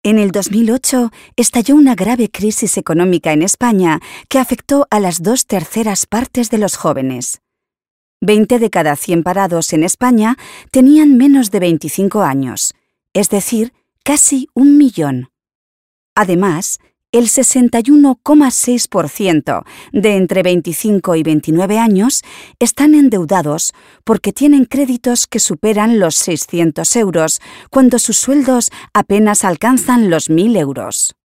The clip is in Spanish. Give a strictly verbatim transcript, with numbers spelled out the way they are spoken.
En el dos mil ocho estalló una grave crisis económica en España que afectó a las dos terceras partes de los jóvenes. veinte de cada cien parados en España tenían menos de veinticinco años, es decir, casi un millón. Además, el sesenta y uno coma seis por ciento de entre veinticinco y veintinueve años están endeudados porque tienen créditos que superan los seiscientos euros cuando sus sueldos apenas alcanzan los mil euros.